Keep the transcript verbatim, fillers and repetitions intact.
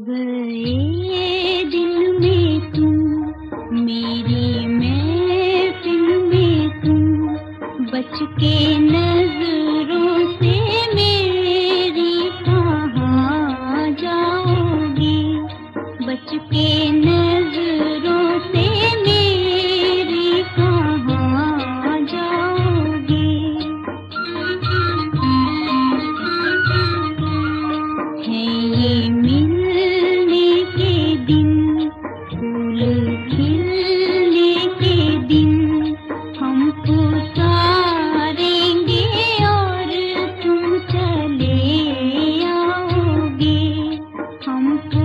गए दिल में तुम, मेरी महफिल में तुम, बच के नजरों से मेरी कहाँ जाओगी, बच के नजरों से मेरी कहाँ जाओगी। है ये मिलने के दिन, फूल खिलने के दिन, हम पुकारेंगे और तुम चले आओगे, हम